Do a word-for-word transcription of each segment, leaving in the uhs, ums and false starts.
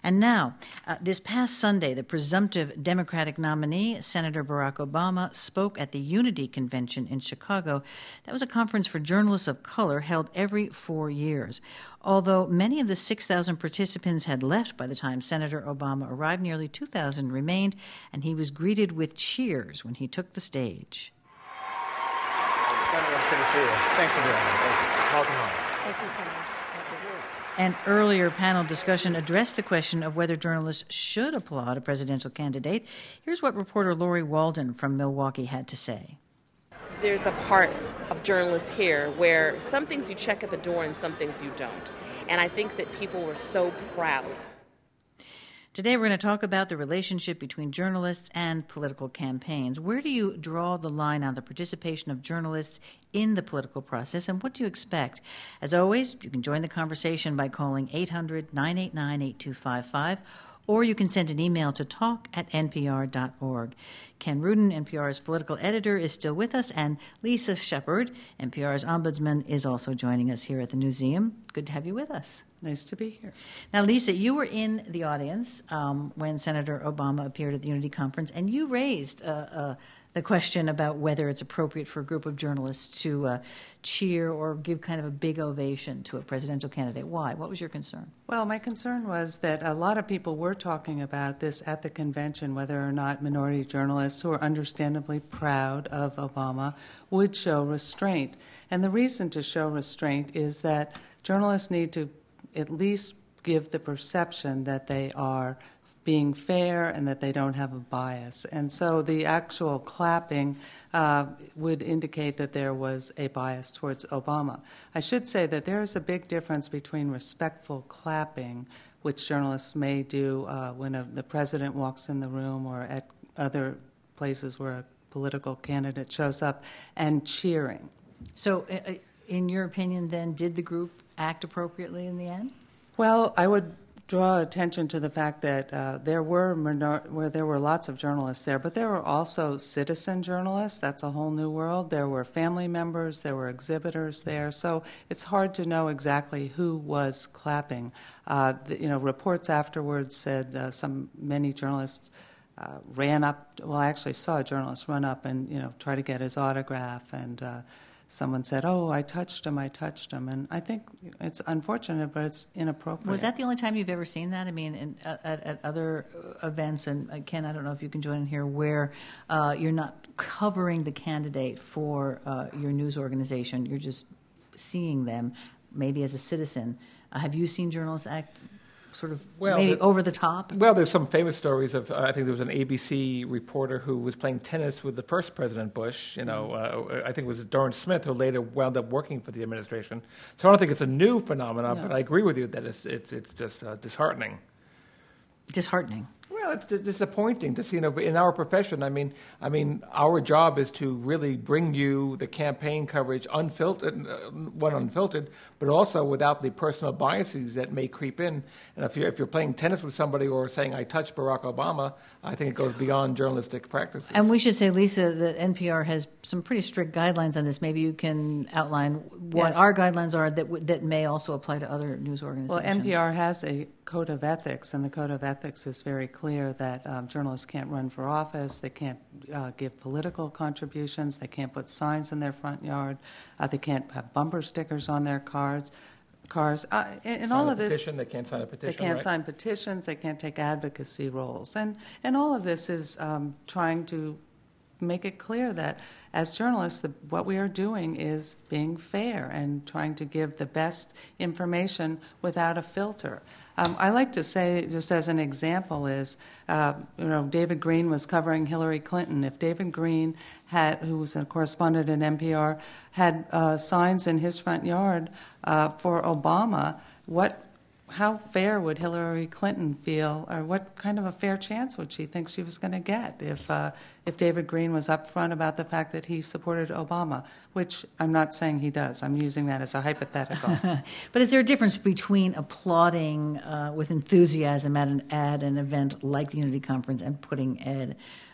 And now, uh, this past Sunday, the presumptive Democratic nominee, Senator Barack Obama, spoke at the Unity Convention in Chicago. That was a conference for journalists of color held every four years. Although many of the six thousand participants had left by the time Senator Obama arrived, nearly two thousand remained, and he was greeted with cheers when he took the stage. Senator, good to see you. Thanks for doing it. Thank you. Welcome home. Thank you so much. An earlier panel discussion addressed the question of whether journalists should applaud a presidential candidate. Here's what reporter Lori Walden from Milwaukee had to say. There's a part of journalists here where some things you check at the door and some things you don't. And I think that people were so proud. Today we're going to talk about the relationship between journalists and political campaigns. Where do you draw the line on the participation of journalists in the political process, and what do you expect? As always, you can join the conversation by calling eight hundred, nine eight nine, eight two five five, or you can send an email to talk at n p r dot org. Ken Rudin, N P R's political editor, is still with us, and Lisa Shepard, N P R's ombudsman, is also joining us here at the museum. Good to have you with us. Nice to be here. Now, Lisa, you were in the audience um, when Senator Obama appeared at the Unity Conference, and you raised uh, uh, the question about whether it's appropriate for a group of journalists to uh, cheer or give kind of a big ovation to a presidential candidate. Why? What was your concern? Well, my concern was that a lot of people were talking about this at the convention, whether or not minority journalists who are understandably proud of Obama would show restraint. And the reason to show restraint is that journalists need to at least give the perception that they are being fair and that they don't have a bias. And so the actual clapping uh, would indicate that there was a bias towards Obama. I should say that there is a big difference between respectful clapping, which journalists may do uh, when a, the president walks in the room or at other places where a political candidate shows up, and cheering. So uh, in your opinion, then, did the group act appropriately in the end? Well, I would draw attention to the fact that uh, there were minor- where there were lots of journalists there, but there were also citizen journalists. That's a whole new world. There were family members, there were exhibitors there, so it's hard to know exactly who was clapping. Uh, the, you know, reports afterwards said uh, some many journalists uh, ran up. Well, I actually saw a journalist run up and you know try to get his autograph, and uh, someone said, "Oh, I touched him, I touched him." And I think it's unfortunate, but it's inappropriate. Was that the only time you've ever seen that? I mean, in, at, at other events, and uh, Ken, I don't know if you can join in here, where uh, you're not covering the candidate for uh, your news organization, you're just seeing them, maybe as a citizen. Uh, have you seen journalists act sort of well, maybe the, over the top? Well, there's some famous stories of, uh, I think there was an A B C reporter who was playing tennis with the first President Bush, you know, uh, I think it was Doran Smith, who later wound up working for the administration. So I don't think it's a new phenomenon, no. but I agree with you that it's, it's, it's just uh, disheartening. Disheartening. Well, it's disappointing to see, you know, in our profession, I mean, I mean, our job is to really bring you the campaign coverage unfiltered, uh, one unfiltered, but also without the personal biases that may creep in. And if you're, if you're playing tennis with somebody or saying, I touched Barack Obama, I think it goes beyond journalistic practices. And we should say, Lisa, that N P R has some pretty strict guidelines on this. Maybe you can outline what yes. our guidelines are that w- that may also apply to other news organizations. Well, N P R has a code of ethics, and the code of ethics is very clear that um, journalists can't run for office, they can't uh, give political contributions, they can't put signs in their front yard, uh, they can't have bumper stickers on their cars. Cars, uh, and, and all of this. Petition, they can't sign a petition. They can't right? sign petitions. They can't take advocacy roles, and and all of this is um, trying to make it clear that as journalists, the, what we are doing is being fair and trying to give the best information without a filter. Um, I like to say, just as an example, is uh, you know David Green was covering Hillary Clinton. If David Green had, who was a correspondent at N P R, had uh, signs in his front yard uh, for Obama, what? How fair would Hillary Clinton feel, or what kind of a fair chance would she think she was going to get if uh, if David Green was upfront about the fact that he supported Obama, which I'm not saying he does. I'm using that as a hypothetical. But is there a difference between applauding uh, with enthusiasm at an, at an event like the Unity Conference and putting Ed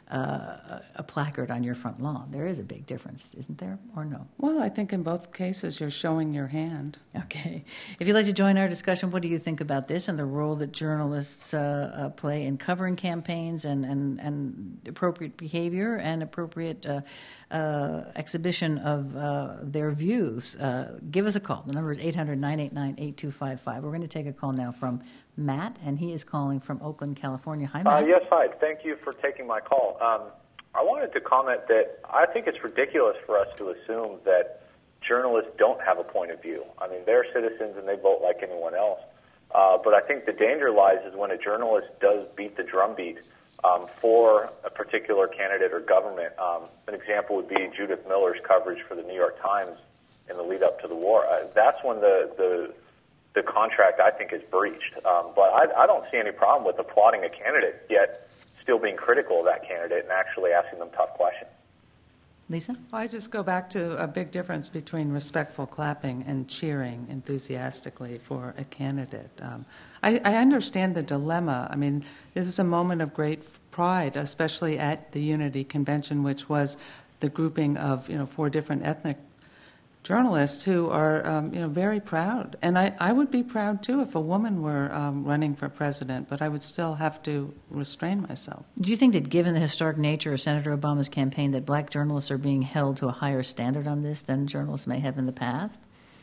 uh, a placard on your front lawn. There is a big difference, isn't there, or no? Well, I think in both cases you're showing your hand. Okay. If you'd like to join our discussion, what do you think about this and the role that journalists uh, uh, play in covering campaigns and, and, and appropriate behavior and appropriate uh, uh, exhibition of uh, their views? Uh, give us a call. The number is eight hundred, nine eight nine, eight two five five. We're going to take a call now from Matt, and he is calling from Oakland, California. Hi, Matt. Uh, yes, hi. Thank you for taking my call. Um, I wanted to comment that I think it's ridiculous for us to assume that journalists don't have a point of view. I mean, they're citizens and they vote like anyone else. Uh, but I think the danger lies is when a journalist does beat the drumbeat um, for a particular candidate or government. Um, an example would be Judith Miller's coverage for the New York Times in the lead up to the war. Uh, that's when the, the the contract, I think, is breached. Um, but I, I don't see any problem with applauding a candidate, yet still being critical of that candidate and actually asking them tough questions. Lisa? Well, I just go back to a big difference between respectful clapping and cheering enthusiastically for a candidate. Um, I, I understand the dilemma. I mean, this is a moment of great pride, especially at the Unity Convention, which was the grouping of, you know, four different ethnic journalists who are, um, you know, very proud. And I, I would be proud, too, if a woman were um, running for president, but I would still have to restrain myself. Do you think that given the historic nature of Senator Obama's campaign that black journalists are being held to a higher standard on this than journalists may have in the past?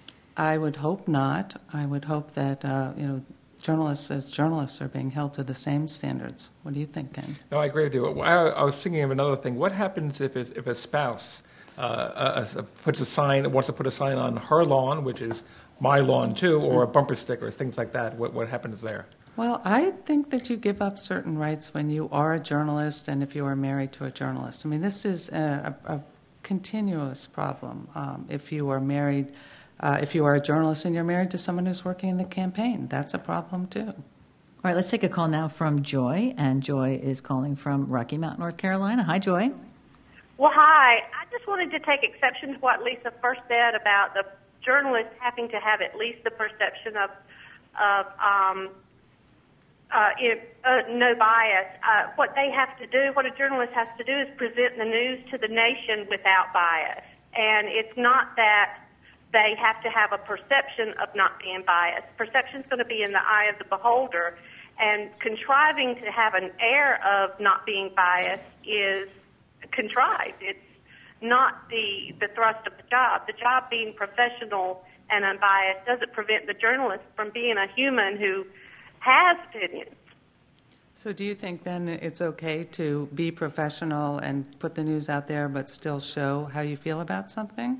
I would hope not. I would hope that, uh, you know, journalists as journalists are being held to the same standards. What do you think, Ken? No, I agree with you. I, I was thinking of another thing. What happens if it, if a spouse Uh, uh, puts a sign, wants to put a sign on her lawn, which is my lawn too, or a bumper sticker, things like that? What, what happens there? Well, I think that you give up certain rights when you are a journalist and if you are married to a journalist. I mean, this is a, a, a continuous problem. Um, if you are married, uh, if you are a journalist and you're married to someone who's working in the campaign, that's a problem too. All right, let's take a call now from Joy, and Joy is calling from Rocky Mount, North Carolina. Hi, Joy. Well, hi. I just wanted to take exception to what Lisa first said about the journalists having to have at least the perception of, of um, uh, if, uh, no bias. Uh, what they have to do, what a journalist has to do is present the news to the nation without bias. And it's not that they have to have a perception of not being biased. Perception's going to be in the eye of the beholder. And contriving to have an air of not being biased is contrived. It's not the, the thrust of the job. The job being professional and unbiased doesn't prevent the journalist from being a human who has opinions. So do you think then it's okay to be professional and put the news out there but still show how you feel about something?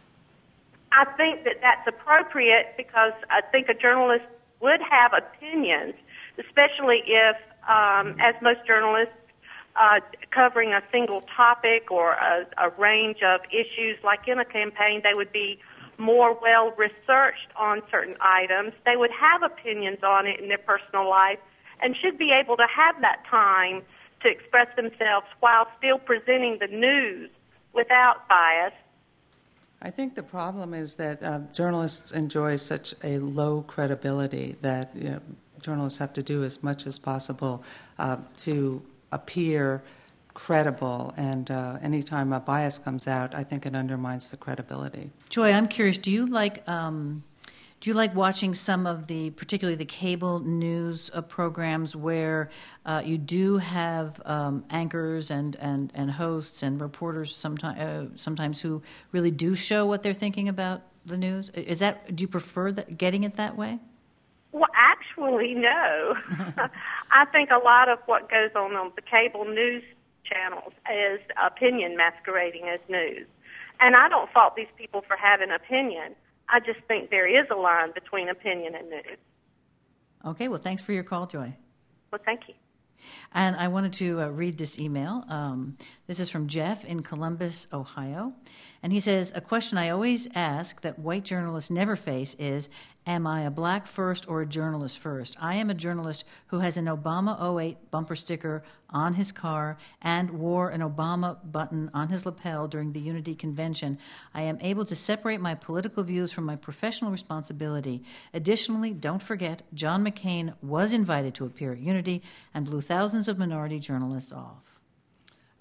I think that that's appropriate because I think a journalist would have opinions, especially if, um, as most journalists, Uh, covering a single topic or a, a range of issues, like in a campaign, they would be more well-researched on certain items. They would have opinions on it in their personal life and should be able to have that time to express themselves while still presenting the news without bias. I think the problem is that uh, journalists enjoy such a low credibility that, you know, journalists have to do as much as possible uh, to appear credible, and uh, anytime a bias comes out, I think it undermines the credibility. Joy, I'm curious, do you like um, do you like watching some of the, particularly the cable news uh, programs where uh, you do have um, anchors and, and, and hosts and reporters sometimes uh, sometimes who really do show what they're thinking about the news? Is that, do you prefer that, getting it that way? Well, actually, no. I think a lot of what goes on on the cable news channels is opinion masquerading as news. And I don't fault these people for having opinion. I just think there is a line between opinion and news. Okay, well, thanks for your call, Joy. Well, thank you. And I wanted to uh, read this email. Um, this is from Jeff in Columbus, Ohio. And he says, a question I always ask that white journalists never face is, am I a black first or a journalist first? I am a journalist who has an Obama oh eight bumper sticker on his car and wore an Obama button on his lapel during the Unity Convention. I am able to separate my political views from my professional responsibility. Additionally, don't forget, John McCain was invited to appear at Unity and blew thousands of minority journalists off.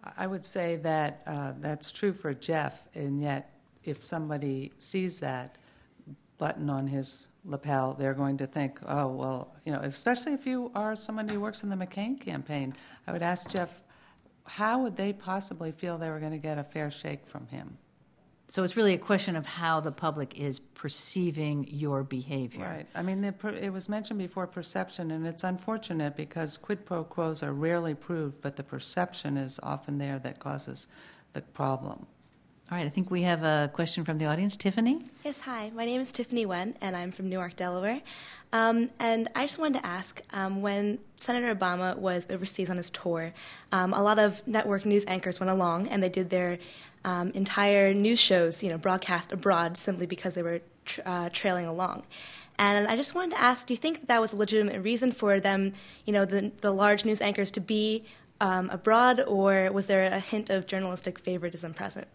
I would say that uh, that's true for Jeff, and yet if somebody sees that button on his lapel, they're going to think, oh, well, you know, especially if you are somebody who works in the McCain campaign, I would ask Jeff, how would they possibly feel they were going to get a fair shake from him? So it's really a question of how the public is perceiving your behavior. Right. I mean, the, it was mentioned before, perception, and it's unfortunate because quid pro quos are rarely proved, but the perception is often there that causes the problem. All right, I think we have a question from the audience. Tiffany? Yes, hi. My name is Tiffany Wen, and I'm from Newark, Delaware. Um, and I just wanted to ask, um, when Senator Obama was overseas on his tour, um, a lot of network news anchors went along, and they did their um, entire news shows, you know, broadcast abroad simply because they were tra- uh, trailing along. And I just wanted to ask, do you think that, that was a legitimate reason for them, you know, the, the large news anchors to be um, abroad, or was there a hint of journalistic favoritism present?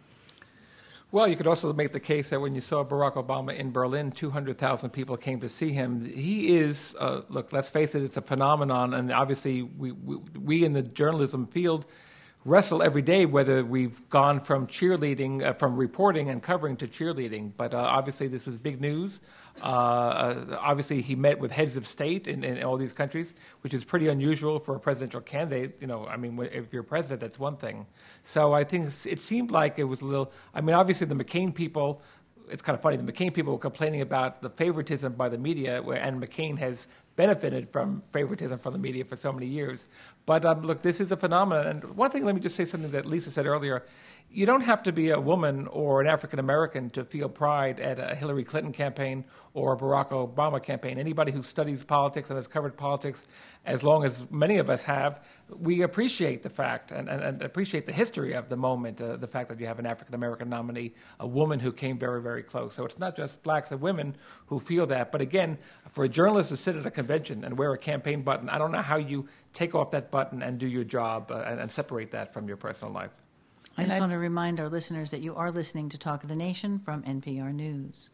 Well, you could also make the case that when you saw Barack Obama in Berlin, two hundred thousand people came to see him. He is, uh, look, let's face it, it's a phenomenon, and obviously we, we, we in the journalism field wrestle every day whether we've gone from cheerleading, uh, from reporting and covering to cheerleading. But uh, obviously this was big news. Uh, uh, obviously he met with heads of state in, in all these countries, which is pretty unusual for a presidential candidate. You know, I mean, if you're president, that's one thing. So I think it seemed like it was a little, I mean, obviously the McCain people, it's kind of funny, the McCain people were complaining about the favoritism by the media, and McCain has benefited from favoritism from the media for so many years. But um, look, this is a phenomenon. And one thing, let me just say something that Lisa said earlier. You don't have to be a woman or an African American to feel pride at a Hillary Clinton campaign or a Barack Obama campaign. Anybody who studies politics and has covered politics, as long as many of us have, we appreciate the fact and, and, and appreciate the history of the moment, uh, the fact that you have an African American nominee, a woman who came very, very close. So it's not just blacks and women who feel that. But again, for a journalist to sit at a convention and wear a campaign button, I don't know how you take off that button and do your job uh, and, and separate that from your personal life. I just want to remind our listeners that you are listening to Talk of the Nation from N P R News.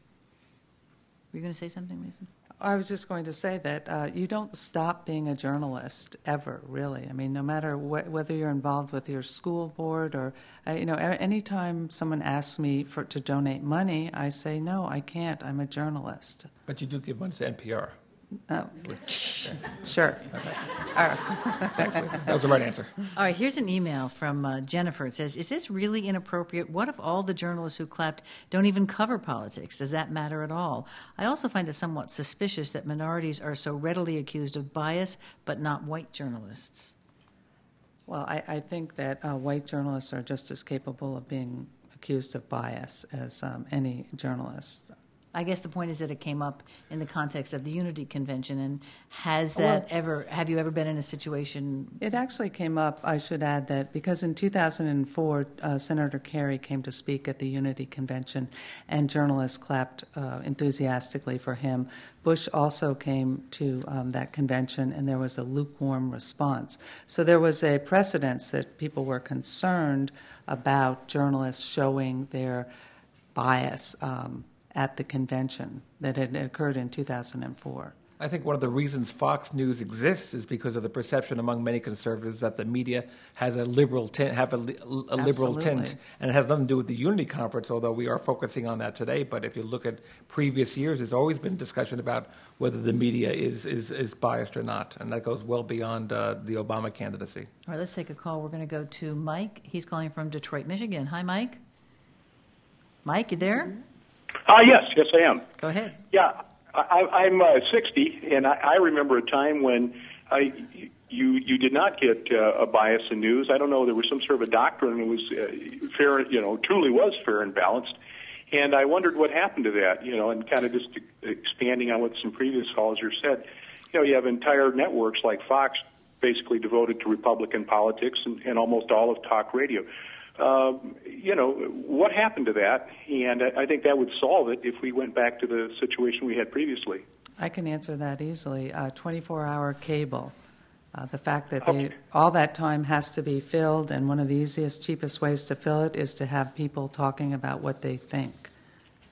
Were you going to say something, Lisa? I was just going to say that uh, you don't stop being a journalist ever, really. I mean, no matter wh- whether you're involved with your school board or, uh, you know, anytime someone asks me for to donate money, I say, no, I can't. I'm a journalist. But you do give money to N P R. Oh, sure. Okay. All right. Thanks, Lisa. That was the right answer. All right, here's an email from uh, Jennifer. It says, is this really inappropriate? What if all the journalists who clapped don't even cover politics? Does that matter at all? I also find it somewhat suspicious that minorities are so readily accused of bias, but not white journalists. Well, I, I think that uh, white journalists are just as capable of being accused of bias as um, any journalist. I guess the point is that it came up in the context of the Unity Convention, and has that well, ever, have you ever been in a situation? It actually came up, I should add that, because in two thousand four, uh, Senator Kerry came to speak at the Unity Convention, and journalists clapped uh, enthusiastically for him. Bush also came to um, that convention, and there was a lukewarm response. So there was a precedence that people were concerned about journalists showing their bias um, at the convention that had occurred in two thousand four. I think one of the reasons Fox News exists is because of the perception among many conservatives that the media has a liberal tint, have a, a liberal tint, and it has nothing to do with the Unity Conference, although we are focusing on that today. But if you look at previous years, there's always been discussion about whether the media is, is, is biased or not, and that goes well beyond uh, the Obama candidacy. All right, let's take a call. We're going to go to Mike. He's calling from Detroit, Michigan. Hi, Mike. Mike, you there? Uh, yes, yes, I am. Go ahead. Yeah, I, I'm uh, sixty, and I, I remember a time when I, you you did not get uh, a bias in news. I don't know, there was some sort of a doctrine that was uh, fair, you know, truly was fair and balanced. And I wondered what happened to that, you know, and kind of just expanding on what some previous callers said. You know, you have entire networks like Fox basically devoted to Republican politics and, and almost all of talk radio. Uh, you know, what happened to that? And I think that would solve it if we went back to the situation we had previously. I can answer that easily. Uh, twenty-four hour cable. Uh, the fact that okay. they, all that time has to be filled, and one of the easiest, cheapest ways to fill it is to have people talking about what they think.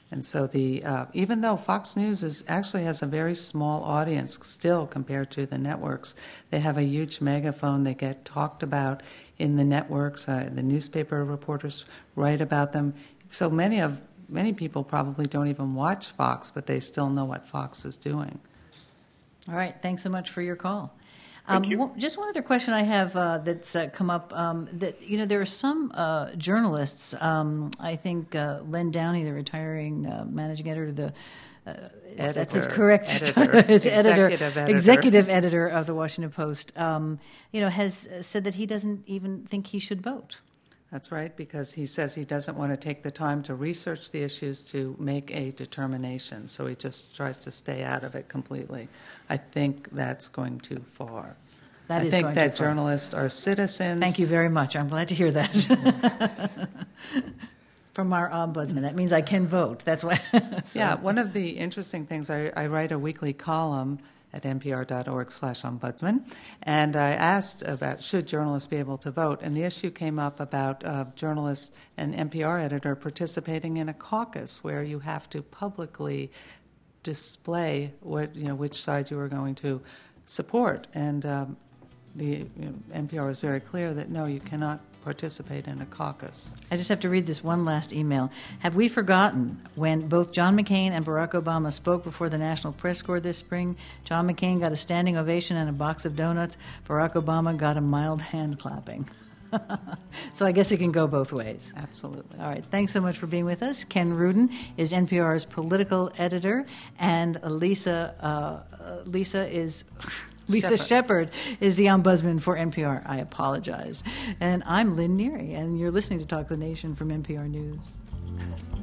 And so the uh, even though Fox News is actually has a very small audience still compared to the networks, they have a huge megaphone. They get talked about in the networks. Uh, the newspaper reporters write about them. So many of many people probably don't even watch Fox, but they still know what Fox is doing. All right. Thanks so much for your call. Thank Um, you. w- just one other question I have uh, that's uh, come up. Um, that you know, there are some uh, journalists. Um, I think uh, Len Downey, the retiring uh, managing editor, the uh, that's his Editor. correct Editor. his editor, Executive editor. executive editor of the Washington Post. Um, you know, has said that he doesn't even think he should vote. That's right, because he says he doesn't want to take the time to research the issues to make a determination, so he just tries to stay out of it completely. I think that's going too far. That I is think going that too far. journalists are citizens. Thank you very much. I'm glad to hear that. From our ombudsman. That means I can vote. That's why. So. Yeah, one of the interesting things, I, I write a weekly column at npr.org slash ombudsman, and I asked about should journalists be able to vote, and the issue came up about uh, journalists and N P R editor participating in a caucus where you have to publicly display what you know which side you are going to support, and um, the you know, N P R was very clear that no, you cannot participate in a caucus. I just have to read this one last email. Have we forgotten when both John McCain and Barack Obama spoke before the National Press Corps this spring? John McCain got a standing ovation and a box of donuts. Barack Obama got a mild hand clapping. So I guess it can go both ways. Absolutely. All right. Thanks so much for being with us. Ken Rudin is N P R's political editor, and Lisa uh, Lisa is Lisa Shepard is the ombudsman for N P R. I apologize. And I'm Lynn Neary, and you're listening to Talk the Nation from N P R News.